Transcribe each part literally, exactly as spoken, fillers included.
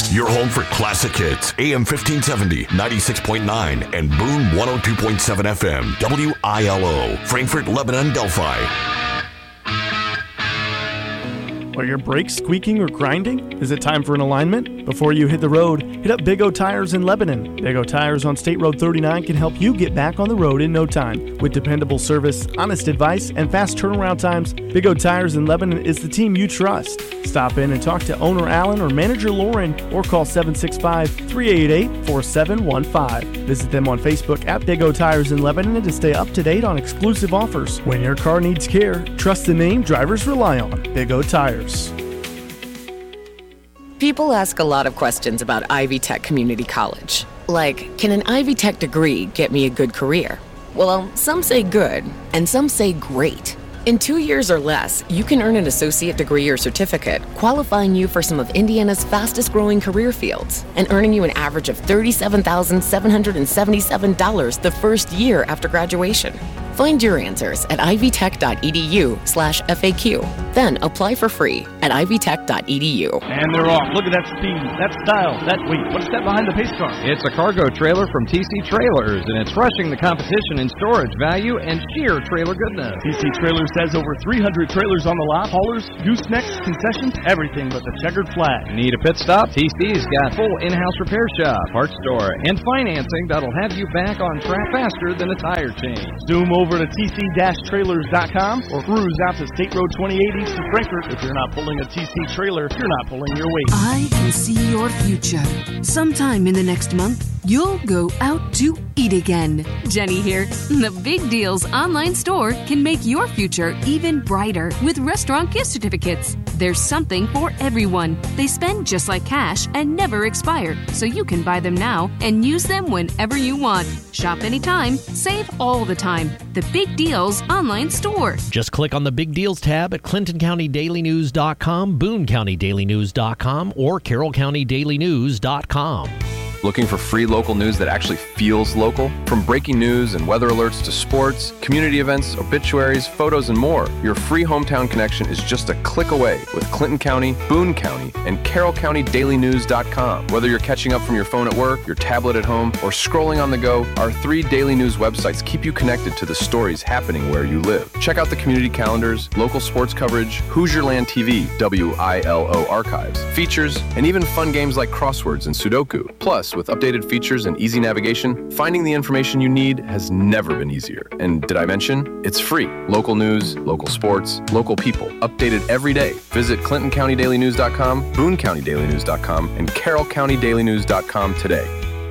Your home for classic hits. A M fifteen seventy, ninety-six point nine, and Boone one oh two point seven F M. W I L O. Frankfort, Lebanon, Delphi. Are your brakes squeaking or grinding? Is it time for an alignment? Before you hit the road, hit up Big O Tires in Lebanon. Big O Tires on State Road thirty-nine can help you get back on the road in no time. With dependable service, honest advice, and fast turnaround times, Big O Tires in Lebanon is the team you trust. Stop in and talk to owner Alan or manager Lauren or call seven six five, three eight eight, four seven one five. Visit them on Facebook at Big O Tires in Lebanon to stay up to date on exclusive offers. When your car needs care, trust the name drivers rely on. Big O Tires. People ask a lot of questions about Ivy Tech Community College. Like, can an Ivy Tech degree get me a good career? Well, some say good, and some say great. In two years or less, you can earn an associate degree or certificate, qualifying you for some of Indiana's fastest growing career fields, and earning you an average of thirty-seven thousand seven hundred seventy-seven dollars the first year after graduation. Find your answers at ivytech.edu slash FAQ. Then apply for free at ivytech.edu. And they're off. Look at that speed, that style, that wait. What's that behind the pace car? It's a cargo trailer from T C Trailers, and it's rushing the competition in storage value and sheer trailer goodness. T C Trailers has over three hundred trailers on the lot, haulers, goosenecks, concessions, everything but the checkered flag. Need a pit stop? T C's got full in-house repair shop, parts store, and financing that'll have you back on track faster than a tire change. Zoom over to T C trailers dot com or cruise out to State Road twenty-eight east of Frankfort. If you're not pulling a T C trailer, you're not pulling your weight. I can see your future. Sometime in the next month, you'll go out to eat again. Jenny here. The Big Deals online store can make your future even brighter with restaurant gift certificates. There's something for everyone. They spend just like cash and never expire, so you can buy them now and use them whenever you want. Shop anytime, save all the time. The Big Deals online store. Just click on the Big Deals tab at clinton county daily news dot com, boone county daily news dot com, or carroll county daily news dot com. Looking for free local news that actually feels local? From breaking news and weather alerts to sports, community events, obituaries, photos, and more, your free hometown connection is just a click away with Clinton County, Boone County, and carroll county daily news dot com. Whether you're catching up from your phone at work, your tablet at home, or scrolling on the go, our three daily news websites keep you connected to the stories happening where you live. Check out the community calendars, local sports coverage, Hoosierland T V, W I L O archives, features, and even fun games like crosswords and Sudoku. Plus, with updated features and easy navigation, finding the information you need has never been easier. And did I mention? It's free. Local news, local sports, local people, updated every day. Visit clinton county daily news dot com, boone county daily news dot com, and carroll county daily news dot com today.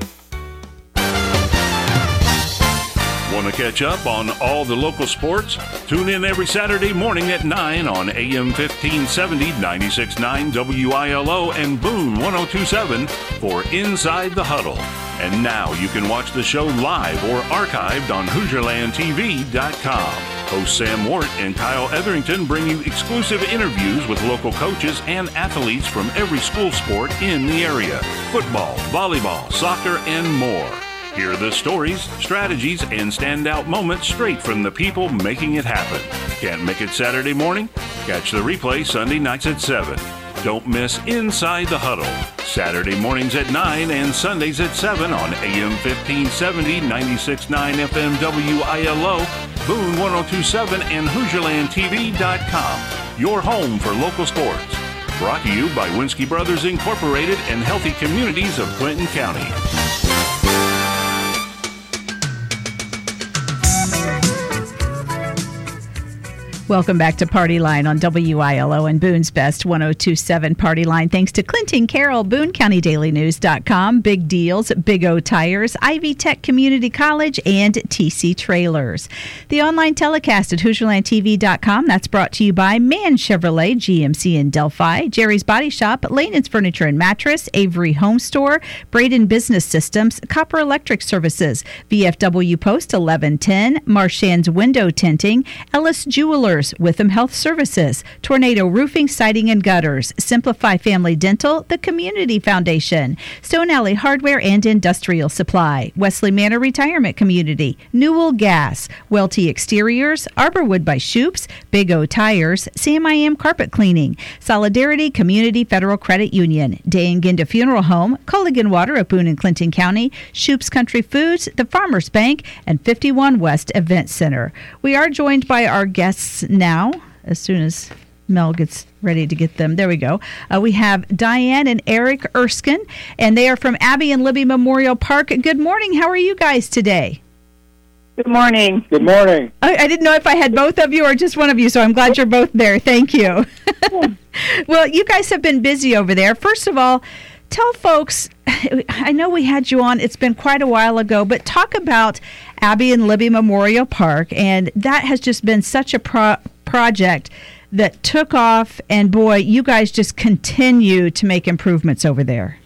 Want to catch up on all the local sports? Tune in every Saturday morning at nine on A M fifteen seventy, ninety-six point nine W I L O and Boone one oh two point seven for Inside the Huddle. And now you can watch the show live or archived on hoosierland t v dot com. Hosts Sam Wart and Kyle Etherington bring you exclusive interviews with local coaches and athletes from every school sport in the area. Football, volleyball, soccer, and more. Hear the stories, strategies, and standout moments straight from the people making it happen. Can't make it Saturday morning? Catch the replay Sunday nights at seven. Don't miss Inside the Huddle. Saturday mornings at nine and Sundays at seven on A M fifteen seventy, ninety-six point nine F M W I L O, Boone one oh two point seven, and hoosierland t v dot com. Your home for local sports. Brought to you by Winsky Brothers Incorporated and Healthy Communities of Clinton County. Welcome back to Party Line on W I L O and Boone's Best one oh two point seven Party Line. Thanks to Clinton Carroll, Boone County Daily News dot com, Big Deals, Big O Tires, Ivy Tech Community College, and T C Trailers. The online telecast at hoosierland t v dot com. That's brought to you by Man Chevrolet, G M C in Delphi, Jerry's Body Shop, Lanen's Furniture and Mattress, Avery Home Store, Braden Business Systems, Copper Electric Services, V F W Post eleven ten, Marchand's Window Tinting, Ellis Jewelers, Healers, Witham Health Services, Tornado Roofing, Siding and Gutters, Simplify Family Dental, the Community Foundation, Stone Alley Hardware and Industrial Supply, Wesley Manor Retirement Community, Newell Gas, Welty Exteriors, Arborwood by Shoops, Big O Tires, Sam I M Carpet Cleaning, Solidarity Community Federal Credit Union, Day and Ginda Funeral Home, Culligan Water of Boone and Clinton County, Shoops Country Foods, the Farmers Bank, and fifty-one West Event Center. We are joined by our guests now, as soon as Mel gets ready to get them. There we go. Uh, we have Diane and Eric Erskine, and they are from Abby and Libby Memorial Park. Good morning. How are you guys today? Good morning. Good morning. I, I didn't know if I had both of you or just one of you, so I'm glad you're both there. Thank you. Well, you guys have been busy over there. First of all, tell folks, I know we had you on, it's been quite a while ago, but talk about Abby and Libby Memorial Park, and that has just been such a pro- project that took off, and boy, you guys just continue to make improvements over there.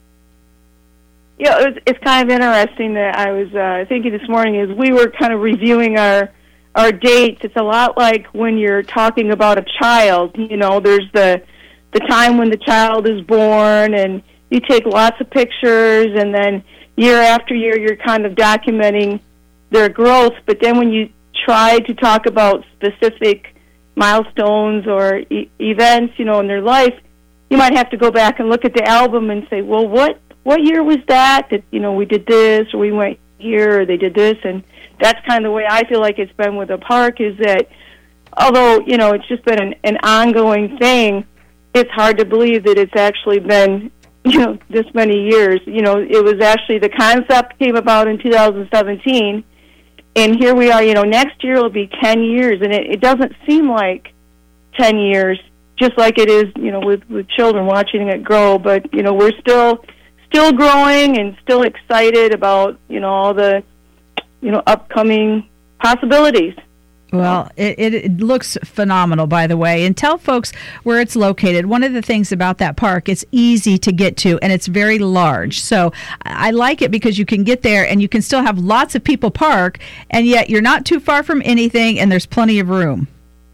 Yeah, it was, it's kind of interesting that I was uh, thinking this morning as we were kind of reviewing our our dates. It's a lot like when you're talking about a child. You know, there's the the time when the child is born, and you take lots of pictures, and then year after year you're kind of documenting their growth. But then when you try to talk about specific milestones or e- events, you know, in their life, you might have to go back and look at the album and say, well, what what year was that? That, you know, we did this, or we went here, or they did this. And that's kind of the way I feel like it's been with the park, is that although, you know, it's just been an, an ongoing thing, it's hard to believe that it's actually been, you know, this many years. You know, it was actually, the concept came about in two thousand seventeen, and here we are, you know, next year will be ten years, and it, it doesn't seem like ten years, just like it is, you know, with, with children, watching it grow. But, you know, we're still still growing and still excited about, you know, all the, you know, upcoming possibilities. Well, it, it, it looks phenomenal, by the way. And tell folks where it's located. One of the things about that park, it's easy to get to, and it's very large. So I like it because you can get there, and you can still have lots of people park, and yet you're not too far from anything, and there's plenty of room.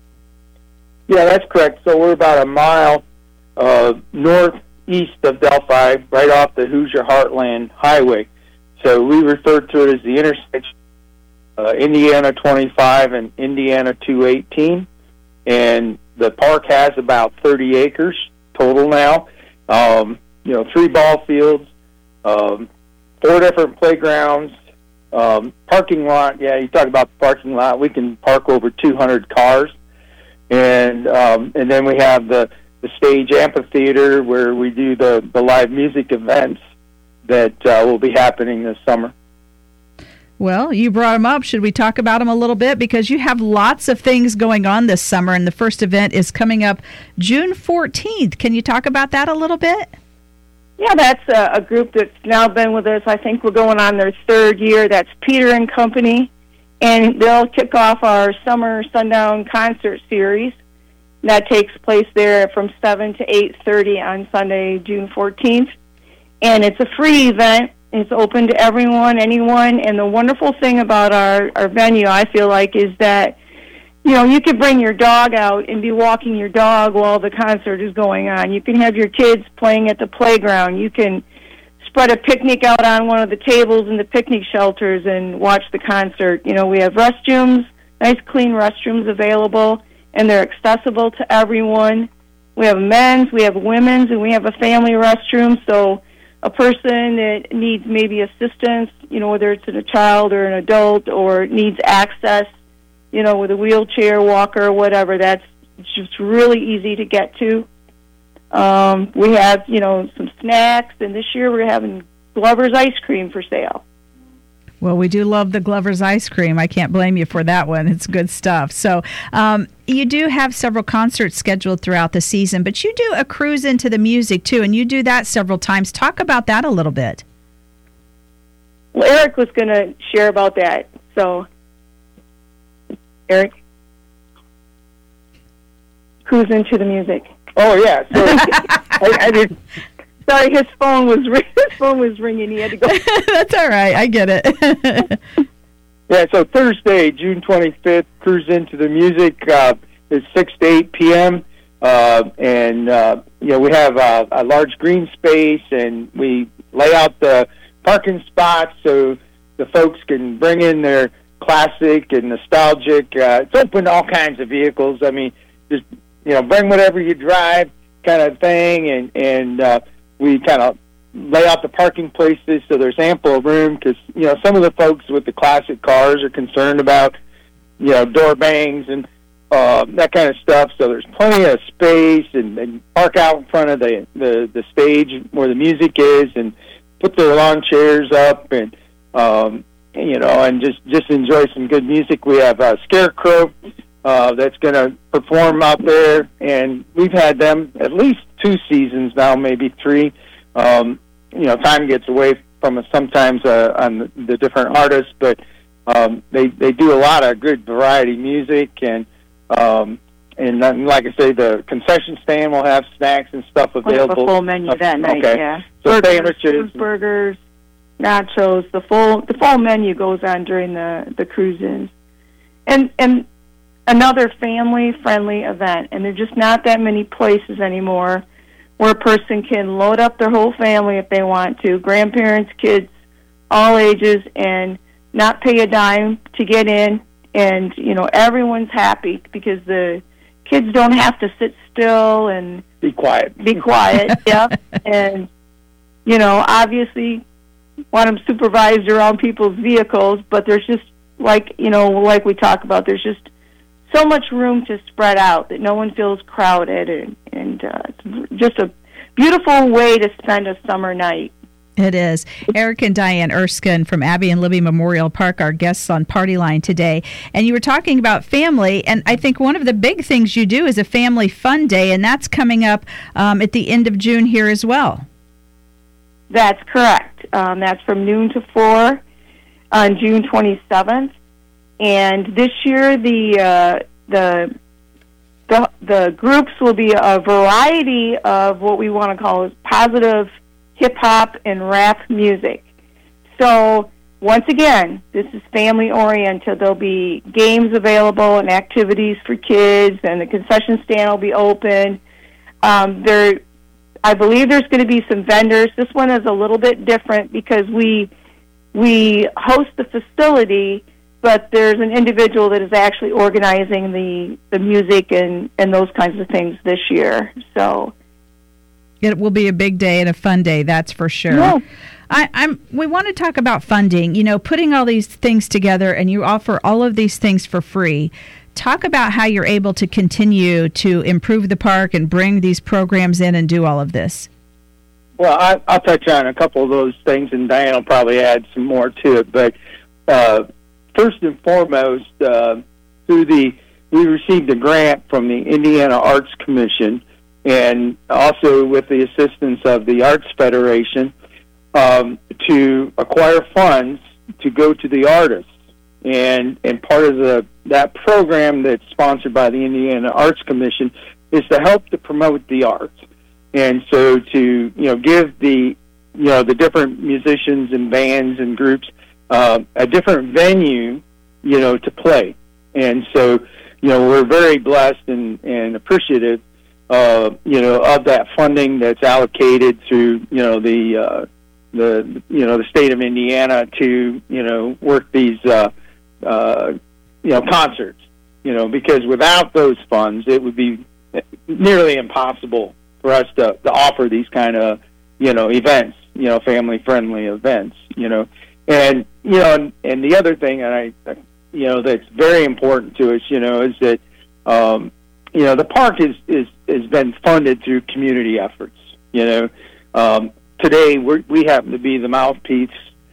Yeah, that's correct. So we're about a mile uh, northeast of Delphi, right off the Hoosier Heartland Highway. So we refer to it as the intersection Uh, Indiana twenty-five and Indiana two eighteen, and the park has about thirty acres total now. Um, you know, three ball fields, um, four different playgrounds, um, parking lot. Yeah, you talk about the parking lot. We can park over two hundred cars, and um, and then we have the, the stage amphitheater where we do the, the live music events that uh, will be happening this summer. Well, you brought them up. Should we talk about them a little bit? Because you have lots of things going on this summer, and the first event is coming up June fourteenth. Can you talk about that a little bit? Yeah, that's a, a group that's now been with us. I think we're going on their third year. That's Peter and Company, and they'll kick off our summer sundown concert series. That takes place there from seven to eight thirty on Sunday, June fourteenth, and it's a free event. It's open to everyone, anyone, and the wonderful thing about our, our venue, I feel like, is that, you know, you could bring your dog out and be walking your dog while the concert is going on. You can have your kids playing at the playground. You can spread a picnic out on one of the tables in the picnic shelters and watch the concert. You know, we have restrooms, nice clean restrooms available, and they're accessible to everyone. We have men's, we have women's, and we have a family restroom, so a person that needs maybe assistance, you know, whether it's a child or an adult, or needs access, you know, with a wheelchair, walker, or whatever, that's just really easy to get to. Um, we have, you know, some snacks, and this year we're having Glover's ice cream for sale. Well, we do love the Glover's ice cream. I can't blame you for that one. It's good stuff. So um, you do have several concerts scheduled throughout the season, but you do a cruise into the music, too, and you do that several times. Talk about that a little bit. Well, Eric was going to share about that. So, Eric? Cruise into the music. Oh, yeah. So I, I did... Sorry, his phone was his phone was ringing. He had to go. That's all right. I get it. Yeah. So Thursday, June twenty-fifth, Cruise into the Music. Uh, is six to eight p.m., uh, and, uh, you know, we have uh, a large green space, and we lay out the parking spots so the folks can bring in their classic and nostalgic. Uh, it's open to all kinds of vehicles. I mean, just, you know, bring whatever you drive kind of thing, and, and uh, we kind of lay out the parking places so there's ample room because, you know, some of the folks with the classic cars are concerned about, you know, door bangs and uh, that kind of stuff. So there's plenty of space, and, and park out in front of the, the, the stage where the music is and put their lawn chairs up and, um, you know, and just, just enjoy some good music. We have a Scarecrow uh, that's going to perform out there, and we've had them at least two seasons now, maybe three. Um, you know, time gets away from us sometimes uh, on the, the different artists, but um, they they do a lot of good variety music, and um, and then, like I say, the concession stand will have snacks and stuff available. We'll have a full menu that night. Okay. Yeah, so burgers, sandwiches, burgers, nachos. The full the full menu goes on during the the cruises, and and another family friendly event. And there's just not that many places anymore where a person can load up their whole family if they want to, grandparents, kids, all ages, and not pay a dime to get in. And, you know, everyone's happy because the kids don't have to sit still and be quiet. Be quiet, yep. And, you know, obviously want them supervised around people's vehicles, but there's just, like, you know, like we talk about, there's just so much room to spread out that no one feels crowded, and, and uh, it's just a beautiful way to spend a summer night. It is. Eric and Diane Erskine from Abby and Libby Memorial Park, our guests on Party Line today. And you were talking about family, and I think one of the big things you do is a family fun day, and that's coming up um, at the end of June here as well. That's correct. Um, that's from noon to four on June twenty-seventh. And this year, the uh, the the the groups will be a variety of what we want to call is positive hip hop and rap music. So once again, this is family oriented. There'll be games available and activities for kids, and the concession stand will be open. Um, there, I believe there's going to be some vendors. This one is a little bit different because we we host the facility, but there's an individual that is actually organizing the, the music and, and those kinds of things this year. So it will be a big day and a fun day, that's for sure. Yeah. I, I'm. We want to talk about funding. You know, putting all these things together, and you offer all of these things for free. Talk about how you're able to continue to improve the park and bring these programs in and do all of this. Well, I, I'll touch on a couple of those things, and Diane will probably add some more to it. But uh, first and foremost, uh, through the we received a grant from the Indiana Arts Commission, and also with the assistance of the Arts Federation, um, to acquire funds to go to the artists. And and part of the that program that's sponsored by the Indiana Arts Commission is to help to promote the arts. And so to, you know, give the, you know, the different musicians and bands and groups uh, a different venue, you know, to play. And so, you know, we're very blessed and, and appreciative, uh, you know, of that funding that's allocated through, you know, the, uh, the, you know, the state of Indiana to, you know, work these, uh, uh, you know, concerts, you know, because without those funds, it would be nearly impossible for us to, to offer these kind of, you know, events, you know, family-friendly events, you know. And, you know, and, and the other thing, and I, you know, that's very important to us, you know, is that, um, you know, the park is, is, has been funded through community efforts, you know. Um, today, we're, we happen to be the mouthpiece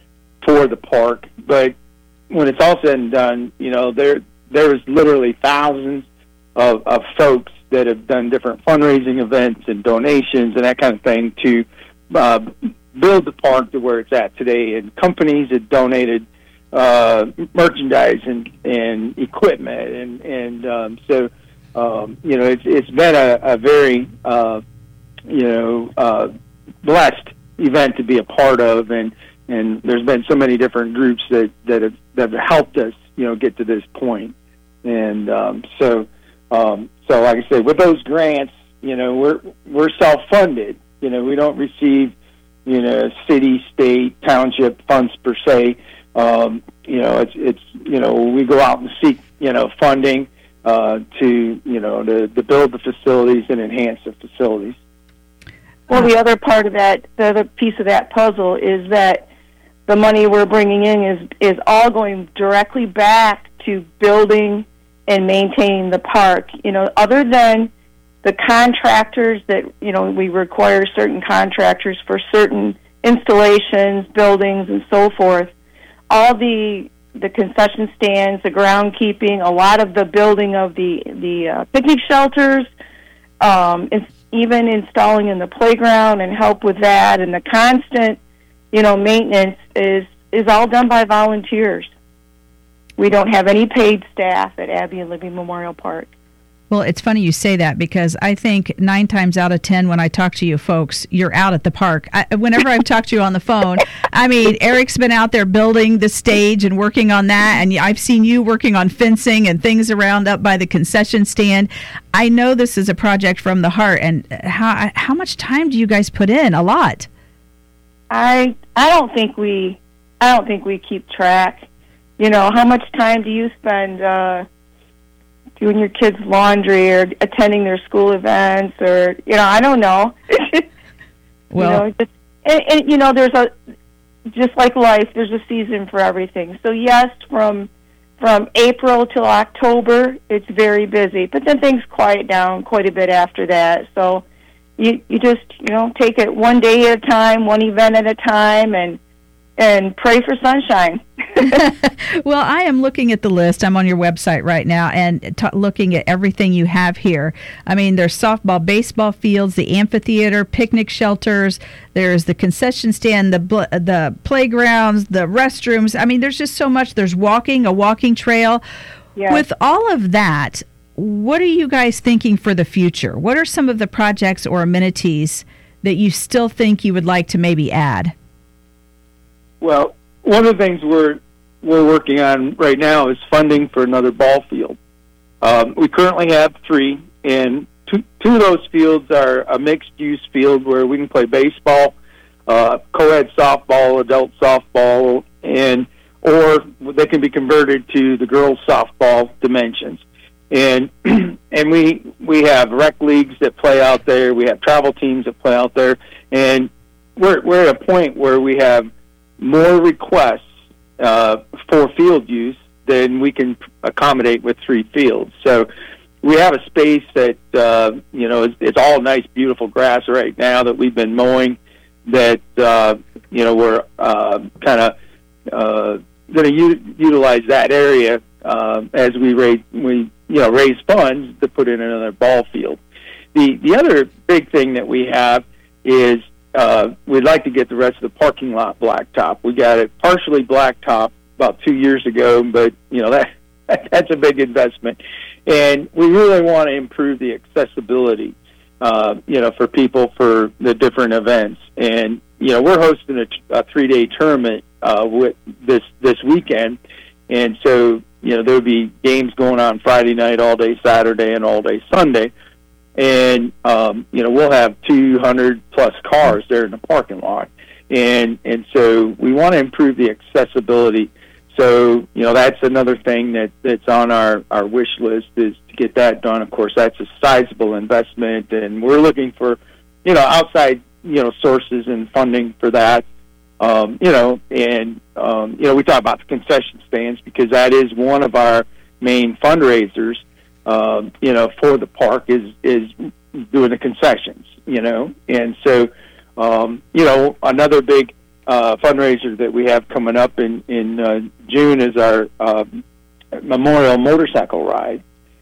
for the park, but when it's all said and done, you know, there there's literally thousands of, of folks that have done different fundraising events and donations and that kind of thing to uh, build the park to where it's at today. And companies have donated uh, merchandise and, and equipment, and and um, so um, you know it's it's been a, a very uh, you know uh, blessed event to be a part of, and and there's been so many different groups that that have that have helped us, you know, get to this point. And um, so Um, so, like I said, with those grants, you know, we're we're self-funded. You know, we don't receive, you know, city, state, township funds per se. Um, you know, it's it's you know, we go out and seek, you know, funding uh, to you know to, to build the facilities and enhance the facilities. Well, the other part of that, the other piece of that puzzle is that the money we're bringing in is is all going directly back to building and maintaining the park. You know, other than the contractors that, you know, we require certain contractors for certain installations, buildings, and so forth, all the the concession stands, the groundkeeping, a lot of the building of the, the uh, picnic shelters, um, and even installing in the playground and help with that, and the constant, you know, maintenance is, is all done by volunteers. We don't have any paid staff at Abby and Libby Memorial Park. Well, it's funny you say that because I think nine times out of ten when I talk to you folks, you're out at the park. I, whenever I've talked to you on the phone, I mean, Eric's been out there building the stage and working on that, and I've seen you working on fencing and things around up by the concession stand. I know this is a project from the heart, and how how much time do you guys put in? A lot. I I don't think we I don't think we keep track. You know, how much time do you spend uh doing your kids' laundry or attending their school events, or, you know, I don't know. Well, you know, just, and, and, you know, there's a, just like life, there's a season for everything. So, yes, from from April till October, it's very busy. But then things quiet down quite a bit after that. So you, you just, you know, take it one day at a time, one event at a time, and and pray for sunshine. Well, I am looking at the list. I'm on your website right now and t- looking at everything you have here. I mean, there's softball, baseball fields, the amphitheater, picnic shelters. There's the concession stand, the bl- the playgrounds, the restrooms. I mean, there's just so much. There's walking, a walking trail. Yes. With all of that, what are you guys thinking for the future? What are some of the projects or amenities that you still think you would like to maybe add? Well, one of the things we're we're working on right now is funding for another ball field. Um, we currently have three, and two, two of those fields are a mixed-use field where we can play baseball, uh, co-ed softball, adult softball, and or they can be converted to the girls' softball dimensions. And and we we have rec leagues that play out there. We have travel teams that play out there, and we're we're at a point where we have more requests uh, for field use than we can accommodate with three fields. So we have a space that, uh, you know, it's, it's all nice, beautiful grass right now that we've been mowing that, uh, you know, we're uh, kind of uh, going to u- utilize that area uh, as we raise, we, you know, raise funds to put in another ball field. The, the other big thing that we have is Uh, we'd like to get the rest of the parking lot blacktop. We got it partially blacktop about two years ago, but, you know, that, that's a big investment. And we really want to improve the accessibility, uh, you know, for people for the different events. And, you know, we're hosting a, a three-day tournament uh, with this, this weekend. And so, you know, there'll be games going on Friday night, all day Saturday, and all day Sunday. And, um, you know, we'll have two hundred plus cars there in the parking lot. And and so we want to improve the accessibility. So, you know, that's another thing that, that's on our, our wish list is to get that done. Of course, that's a sizable investment, and we're looking for, you know, outside, you know, sources and funding for that. Um, you know, and, um, you know, we talk about the concession stands because that is one of our main fundraisers. Um, you know, for the park is is doing the concessions, you know. And so, um, you know, another big uh, fundraiser that we have coming up in, in uh, June is our uh, Memorial Motorcycle Ride.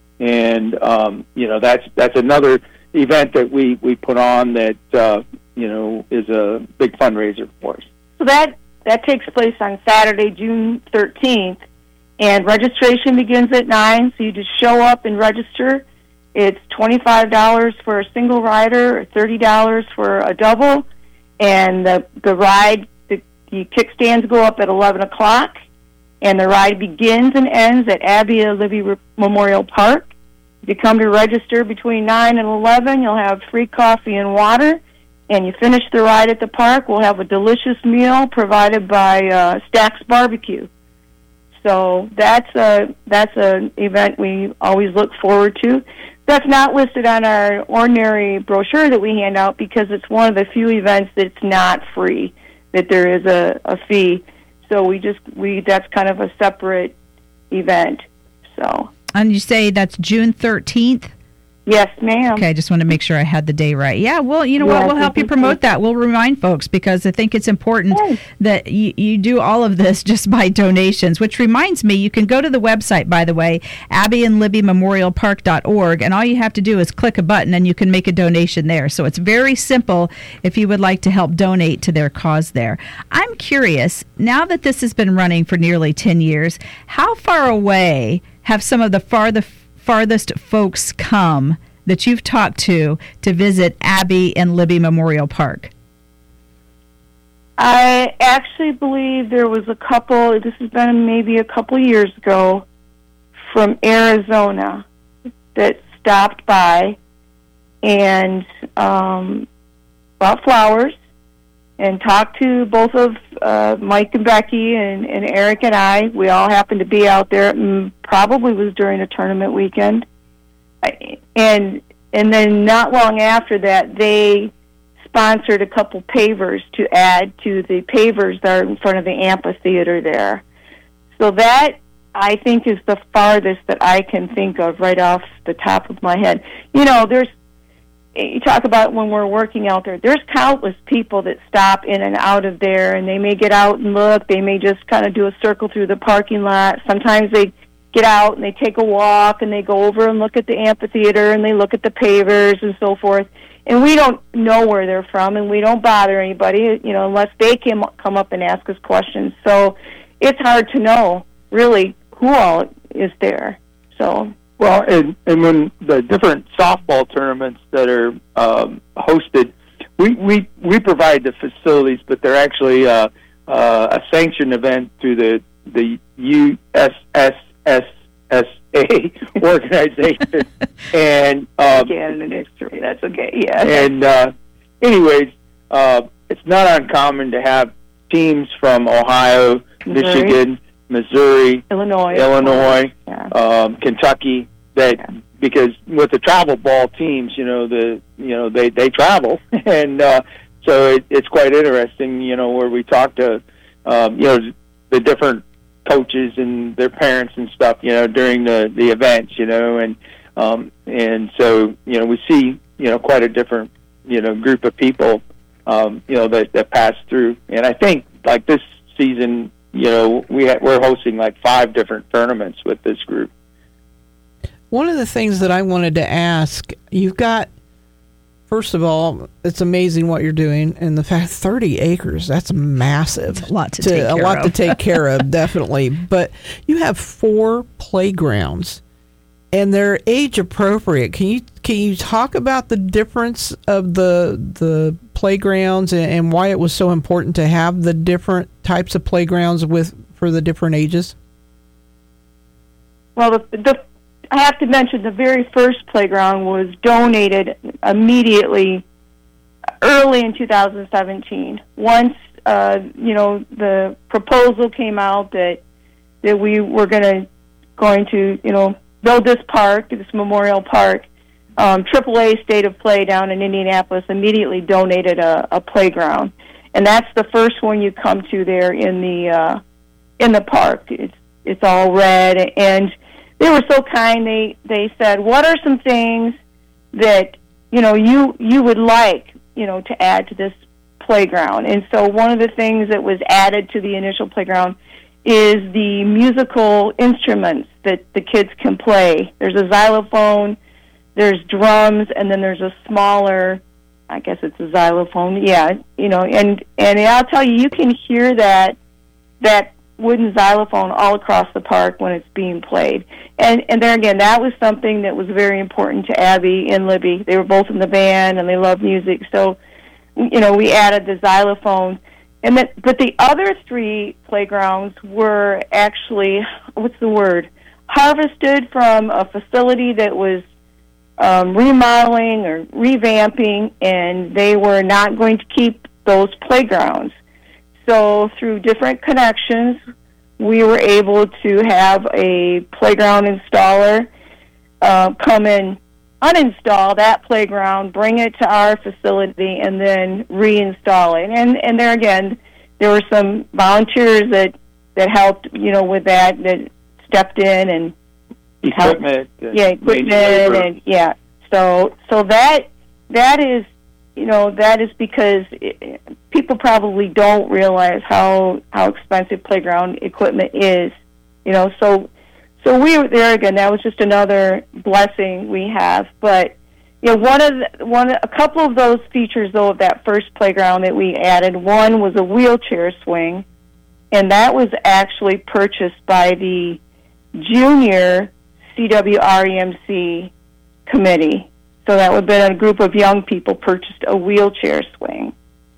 And, um, you know, that's that's another event that we, we put on that, uh, you know, is a big fundraiser for us. So that, that takes place on Saturday, June thirteenth. And registration begins at nine, so you just show up and register. It's twenty-five dollars for a single rider, or thirty dollars for a double. And the the ride, the, the kickstands go up at eleven o'clock. And the ride begins and ends at Abby and Libby Memorial Park. If you come to register between nine and eleven, you'll have free coffee and water. And you finish the ride at the park, we'll have a delicious meal provided by uh, Stack's Barbecue. So that's a that's an event we always look forward to. That's not listed on our ordinary brochure that we hand out because it's one of the few events that's not free, that there is a, a fee. So we just we that's kind of a separate event. So. And you say that's June thirteenth? Yes, ma'am. Okay, I just want to make sure I had the day right. Yeah, well, you know yes, what? We'll help you promote that. We'll remind folks because I think it's important yes. that you, you do all of this just by donations, which reminds me, you can go to the website, by the way, Abby and Libby Memorial Park dot org, and all you have to do is click a button and you can make a donation there. So it's very simple if you would like to help donate to their cause there. I'm curious, now that this has been running for nearly ten years, how far away have some of the farthest farthest folks come that you've talked to to visit Abby and Libby Memorial Park? I actually believe there was a couple, this has been maybe a couple years ago, from Arizona that stopped by and um, bought flowers and talked to both of uh, Mike and Becky and, and Eric and I. We all happened to be out there. And probably was during a tournament weekend. And and then not long after that, they sponsored a couple pavers to add to the pavers that are in front of the amphitheater there. So that, I think, is the farthest that I can think of right off the top of my head. You know, there's you talk about when we're working out there, there's countless people that stop in and out of there, and they may get out and look. They may just kind of do a circle through the parking lot. Sometimes they get out and they take a walk, and they go over and look at the amphitheater, and they look at the pavers and so forth. And we don't know where they're from, and we don't bother anybody, you know, unless they can come up and ask us questions. So it's hard to know, really, who all is there. So... Well, and, and when the different softball tournaments that are um, hosted, we, we, we provide the facilities, but they're actually uh, uh, a sanctioned event through the the U S S S S A organization. and um, Again, an extra. That's okay. Yeah. And uh, anyways, uh, it's not uncommon to have teams from Ohio, Missouri. Michigan, Missouri, Illinois, Illinois, yeah. um, Kentucky. That yeah. because with the travel ball teams, you know the you know they they travel, and uh, so it, it's quite interesting. You know where we talk to um, you know the different coaches and their parents and stuff. You know during the the events. You know and um, and so you know we see you know quite a different you know group of people um, you know that that pass through. And I think like this season. You know, we ha- we're hosting like five different tournaments with this group. One of the things that I wanted to ask, you've got, first of all, it's amazing what you're doing, and the fact thirty acres, that's massive. It's a lot to, to take a care lot of. to take care of, definitely. But you have four playgrounds, and they're age appropriate. Can you can you talk about the difference of the the playgrounds and, and why it was so important to have the different types of playgrounds with for the different ages? Well, the, the I have to mention the very first playground was donated immediately early in two thousand seventeen. Once uh, you know the proposal came out that that we were going to going to you know build this park, this memorial park. Um, triple A State of Play down in Indianapolis immediately donated a, a playground, and that's the first one you come to there in the uh, in the park. It's it's all red, and they were so kind. They they said, "What are some things that you know you you would like you know to add to this playground?" And so one of the things that was added to the initial playground is the musical instruments that the kids can play. There's a xylophone. There's drums, and then there's a smaller, I guess it's a xylophone, yeah, you know, and, and I'll tell you, you can hear that that wooden xylophone all across the park when it's being played. And and there again, that was something that was very important to Abby and Libby. They were both in the band, and they love music, so, you know, we added the xylophone. And that, but the other three playgrounds were actually, what's the word, harvested from a facility that was um, remodeling or revamping, and they were not going to keep those playgrounds. So through different connections, we were able to have a playground installer uh, come in, uninstall that playground, bring it to our facility, and then reinstall it. And and there again, there were some volunteers that, that helped, you know, with that, that stepped in and equipment, helped, yeah, equipment, and yeah. So so that that is, you know, that is because it, people probably don't realize how how expensive playground equipment is, you know. So so we were there again. That was just another blessing we have. But you know, one of the, one a couple of those features though of that first playground that we added, one was a wheelchair swing, and that was actually purchased by the junior C W R E M C committee. So that would have been a group of young people purchased a wheelchair swing.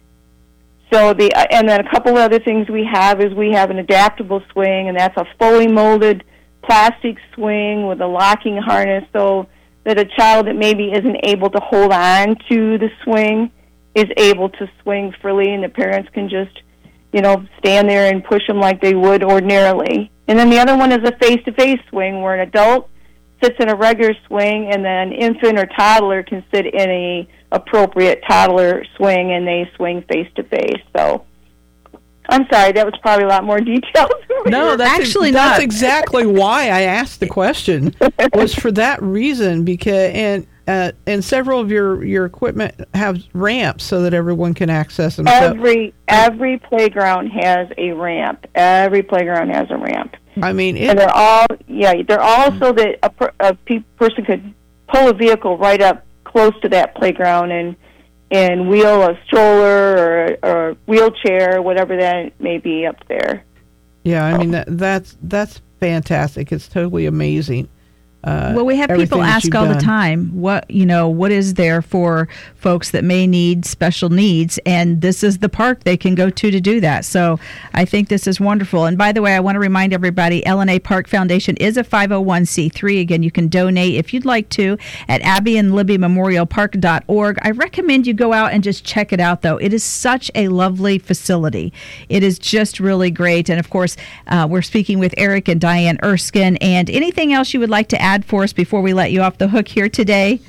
So the and then a couple of other things we have is we have an adaptable swing, and that's a fully molded plastic swing with a locking harness, so that a child that maybe isn't able to hold on to the swing is able to swing freely, and the parents can just, you know, stand there and push them like they would ordinarily. And then the other one is a face-to-face swing where an adult sits in a regular swing, and then an infant or toddler can sit in a appropriate toddler swing, and they swing face to face. So, I'm sorry, that was probably a lot more details. No, that's actually ex- not. That's exactly why I asked the question. Was for that reason, because and uh, and several of your, your equipment have ramps so that everyone can access them. Every every playground has a ramp. Every playground has a ramp. I mean, it, and they're all yeah. They're all so that a, per, a pe- person could pull a vehicle right up close to that playground and and wheel a stroller or, or a wheelchair, whatever that may be up there. Yeah, I mean that, that's that's fantastic. It's totally amazing. Uh, well, we have people ask all done. the time, what you know, what is there for folks that may need special needs, and this is the park they can go to to do that. So I think this is wonderful. And by the way, I want to remind everybody, L N A Park Foundation is a five oh one c three. Again, you can donate if you'd like to at Abby and Libby Memorial Park dot org. I recommend you go out and just check it out, though. It is such a lovely facility. It is just really great. And of course, uh, we're speaking with Eric and Diane Erskine. And anything else you would like to add for us before we let you off the hook here today?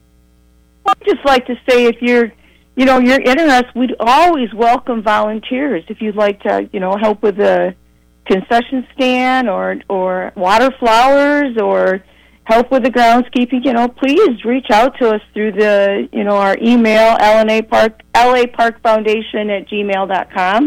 I'd just like to say, if you're, you know, you're interested, we'd always welcome volunteers. If you'd like to, you know, help with a concession stand or or water flowers or help with the groundskeeping, you know, please reach out to us through the, you know, our email, L N A Park, L A Park Foundation at gmail dot com.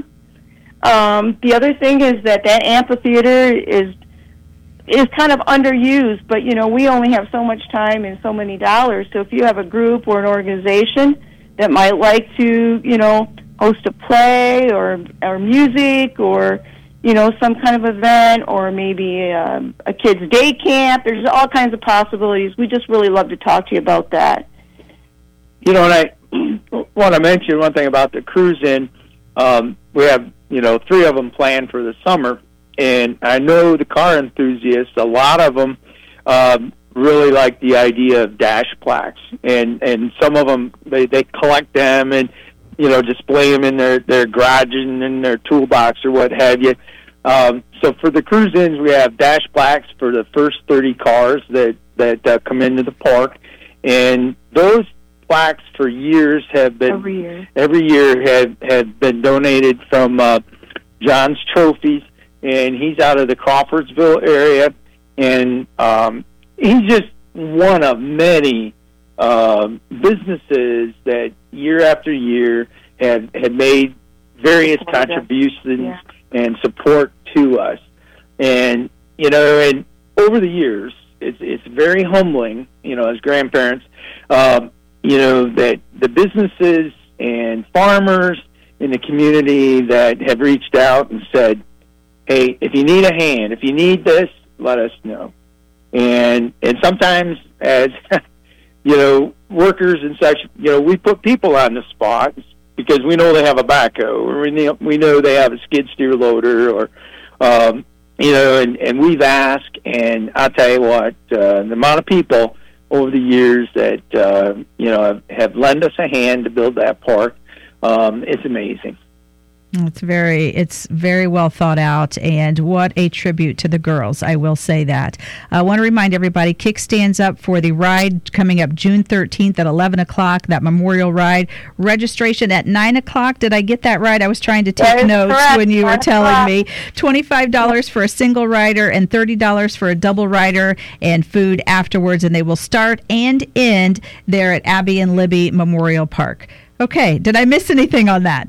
Um, the other thing is that that amphitheater is is kind of underused, but, you know, we only have so much time and so many dollars. So if you have a group or an organization that might like to, you know, host a play or or music or, you know, some kind of event or maybe um, a kid's day camp, there's all kinds of possibilities. We just really love to talk to you about that. You know, and I want to mention one thing about the cruise-in. Um, we have, you know, three of them planned for the summer. And I know the car enthusiasts, a lot of them um, really like the idea of dash plaques. And, and some of them, they, they collect them and, you know, display them in their, their garage and in their toolbox or what have you. Um, so for the cruise-ins, we have dash plaques for the first thirty cars that, that uh, come into the park. And those plaques for years have been, every year, every year have, have been donated from uh, John's Trophies. And he's out of the Crawfordsville area, and um, he's just one of many uh, businesses that year after year have, have made various contributions yeah. and support to us. And, you know, and over the years, it's, it's very humbling, you know, as grandparents, um, you know, that the businesses and farmers in the community that have reached out and said, hey, if you need a hand, if you need this, let us know. And and sometimes as, you know, workers and such, you know, we put people on the spot because we know they have a backhoe or we know, we know they have a skid steer loader or, um, you know, and, and we've asked, and I'll tell you what, uh, the amount of people over the years that uh, you know have, have lent us a hand to build that park. Um, it's amazing. It's very, it's very well thought out, and what a tribute to the girls. I will say that. I want to remind everybody, Kickstand's up for the ride coming up June thirteenth at eleven o'clock. That memorial ride registration at nine o'clock. Did I get that right? I was trying to take notes correct. when you were That's telling correct. me. Twenty-five dollars for a single rider and thirty dollars for a double rider, and food afterwards. And they will start and end there at Abby and Libby Memorial Park. Okay, did I miss anything on that?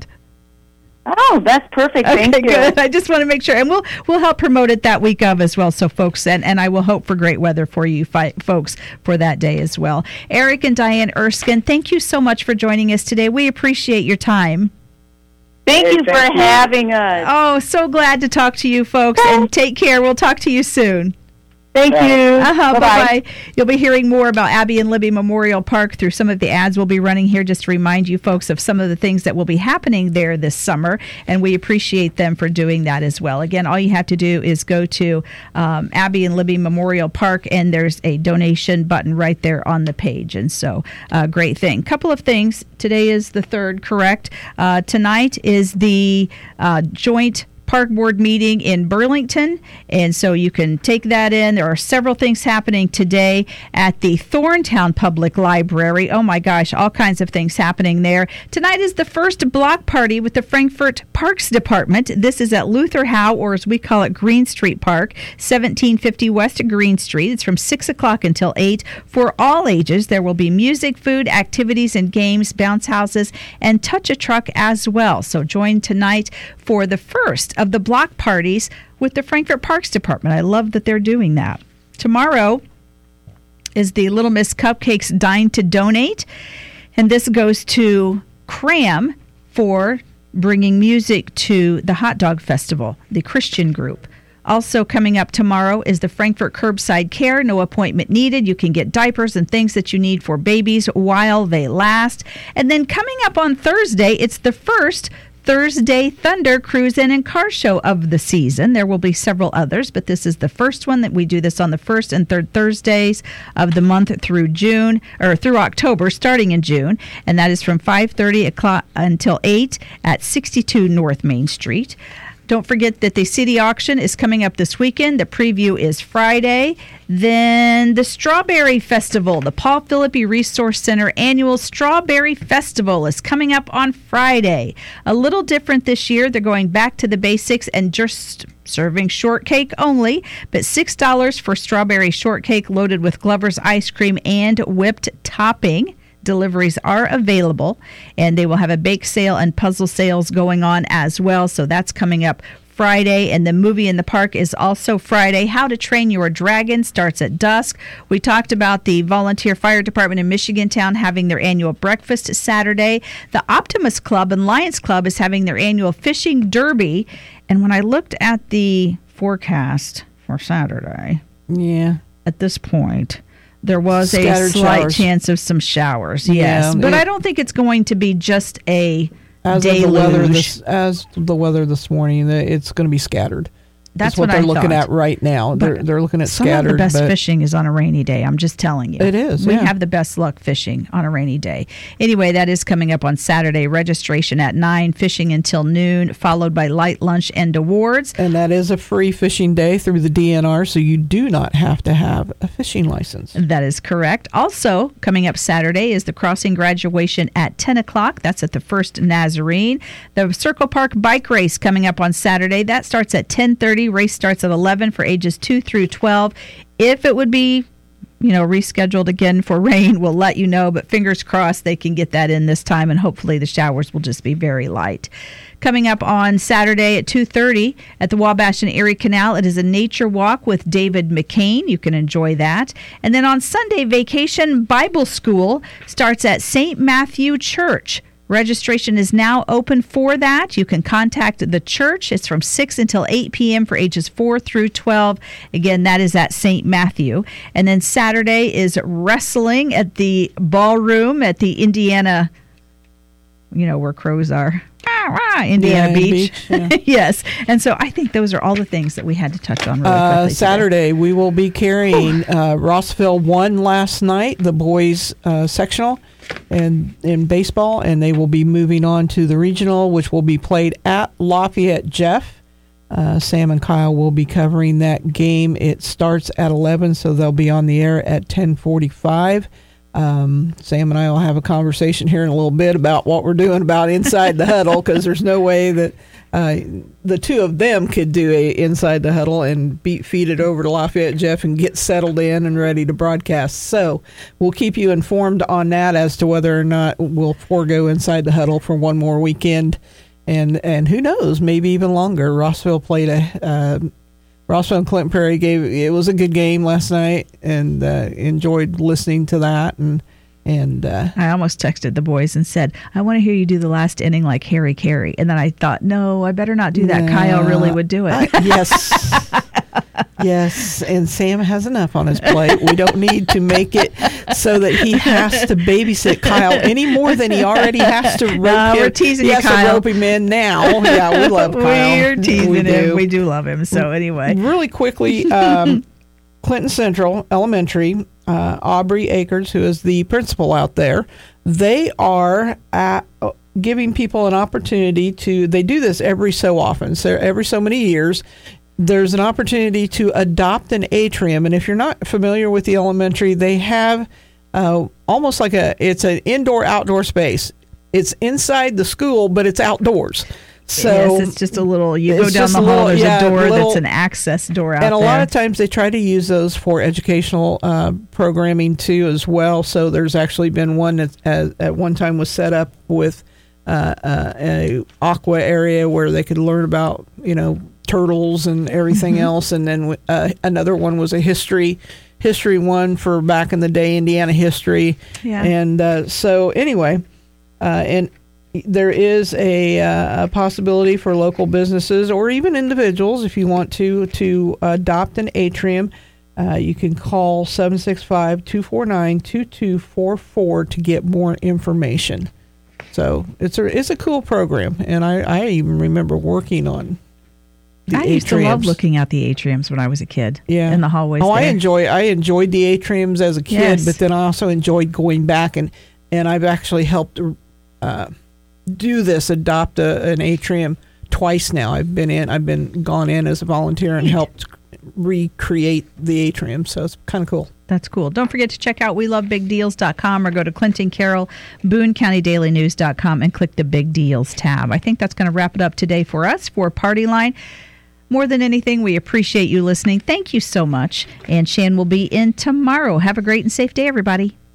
Oh, that's perfect. Okay, Thank you. good. I just want to make sure, and we'll we'll help promote it that week of as well. So, folks, and, and I will hope for great weather for you, fi- folks, for that day as well. Eric and Diane Erskine, thank you so much for joining us today. We appreciate your time. Thank Hey, you for thank you. having us. Oh, so glad to talk to you, folks, and take care. We'll talk to you soon. Thank you. Uh-huh, Bye-bye. bye-bye. You'll be hearing more about Abby and Libby Memorial Park through some of the ads we'll be running here, just to remind you folks of some of the things that will be happening there this summer, and we appreciate them for doing that as well. Again, all you have to do is go to um, Abby and Libby Memorial Park, and there's a donation button right there on the page, and so uh, great thing. Couple of things. Today is the third, correct? Uh, tonight is the uh, joint Park Board meeting in Burlington, and so you can take that in. There are several things happening today at the Thorntown Public Library. Oh my gosh, all kinds of things happening there. Tonight is the first block party with the Frankfort Parks Department. This is at Luther Howe, or as we call it, Green Street Park, seventeen fifty West Green Street. It's from six o'clock until eight for all ages. There will be music, food, activities, and games, bounce houses, and touch a truck as well. So join tonight for the first of the block parties with the Frankfort Parks Department. I love that they're doing that. Tomorrow is the Little Miss Cupcakes Dine to Donate, and this goes to Cram for bringing music to the Hot Dog Festival, the Christian group. Also coming up tomorrow is the Frankfort Curbside Care. No appointment needed. You can get diapers and things that you need for babies while they last. And then coming up on Thursday, it's the first Thursday Thunder Cruise In and Car Show of the season. There will be several others, but this is the first one that we do this on the first and third Thursdays of the month through June, or through October, starting in June, and that is from five thirty o'clock until eight at sixty-two North Main Street. Don't forget that the city auction is coming up this weekend. The preview is Friday. Then the Strawberry Festival, the Paul Philippi Resource Center annual Strawberry Festival is coming up on Friday. A little different this year. They're going back to the basics and just serving shortcake only, but six dollars for strawberry shortcake loaded with Glover's ice cream and whipped topping. Deliveries are available, and they will have a bake sale and puzzle sales going on as well. So that's coming up Friday, and the movie in the park is also Friday. How to Train Your Dragon starts at dusk. We talked about the Volunteer Fire Department in Michigantown having their annual breakfast Saturday. The Optimus Club and Lions Club is having their annual fishing derby. And when I looked at the forecast for Saturday, yeah, at this point, there was Scattered a slight showers. chance of some showers, yes. Yeah, but it- I don't think it's going to be just a As of deluge. the weather this, as the weather this morning, the- it's going to be scattered. That's what, what they're I looking thought. at right now. They're But they're looking at Some scattered. of the best but fishing is on a rainy day. I'm just telling you. It is, We yeah. have the best luck fishing on a rainy day. Anyway, that is coming up on Saturday. Registration at nine, fishing until noon, followed by light lunch and awards. And that is a free fishing day through the D N R, so you do not have to have a fishing license. That is correct. Also, coming up Saturday is the crossing graduation at ten o'clock. That's at the First Nazarene. The Circle Park Bike Race coming up on Saturday. That starts at ten thirty. Race starts at eleven for ages two through twelve. If it would be, you know, rescheduled again for rain, we'll let you know. But fingers crossed they can get that in this time, and hopefully the showers will just be very light. Coming up on Saturday at two thirty at the Wabash and Erie Canal, it is a nature walk with David McCain. You can enjoy that. And then on Sunday, Vacation Bible School starts at Saint Matthew Church. Registration is now open for that. You can contact the church. It's from six until eight p.m. for ages four through twelve. Again, that is at Saint Matthew. And then Saturday is wrestling at the ballroom at the Indiana, you know, where crows are. rah, rah, Indiana Yeah, Beach. Beach, yeah. Yes. And so I think those are all the things that we had to touch on really Uh, quickly. Saturday, we will be carrying uh, Rossville won last night, the boys uh, sectional, and in baseball, and they will be moving on to the regional, which will be played at Lafayette Jeff. Uh, Sam and Kyle will be covering that game. It starts at eleven, so they'll be on the air at ten forty-five. Um, Sam and I will have a conversation here in a little bit about what we're doing about Inside the Huddle, because there's no way that uh, the two of them could do a Inside the Huddle and beat feed it over to Lafayette Jeff and get settled in and ready to broadcast. So we'll keep you informed on that as to whether or not we'll forego Inside the Huddle for one more weekend. And and who knows, maybe even longer. Rossville played a uh, Rossville and Clinton Prairie gave it was a good game last night, and uh, enjoyed listening to that. And and uh, I almost texted the boys and said, I want to hear you do the last inning like Harry Carey. And then I thought, no, I better not do that. Nah, Kyle really would do it. Uh, yes. Yes, and Sam has enough on his plate. We don't need to make it so that he has to babysit Kyle any more than he already has to rope No, him. we're teasing he you, has Kyle. to rope him in now. Yeah, we love Kyle. We're teasing we him. do. We do love him. So anyway. Really quickly, um, Clinton Central Elementary, uh, Aubrey Akers, who is the principal out there, they are at, uh, giving people an opportunity to, they do this every so often, so every so many years, there's an opportunity to adopt an atrium. And if you're not familiar with the elementary, they have uh, almost like a, it's an indoor-outdoor space. It's inside the school, but it's outdoors. So yes, it's just a little, you go it's down just the a hall, little- there's yeah, a door little- that's an access door out and a there. lot of times they try to use those for educational uh, programming too as well. So there's actually been one that uh, at one time was set up with uh, uh, a aqua area where they could learn about, you know, turtles and everything Mm-hmm. else. And then uh, another one was a history history one for back in the day, Indiana history. Yeah. And uh, so anyway, uh, and there is a, uh, a possibility for local businesses or even individuals, if you want to, to adopt an atrium. Uh, you can call seven six five, two four nine, two two four four to get more information. So it's a it's a cool program, and I, I even remember working on the I used to love atriums. looking at the atriums when I was a kid. Yeah. In the hallways. Oh, I there. enjoy I enjoyed the atriums as a kid, Yes. but then I also enjoyed going back and and I've actually helped uh, do this, adopt a, an atrium twice now. I've been in, I've been gone in as a volunteer and helped recreate the atrium, so it's kind of cool. That's cool. Don't forget to check out we love big deals dot com or go to Clinton Carroll, Boone County Daily News dot com and click the Big Deals tab. I think that's going to wrap it up today for us for Party Line. More than anything, we appreciate you listening. Thank you so much. And Shan will be in tomorrow. Have a great and safe day, everybody.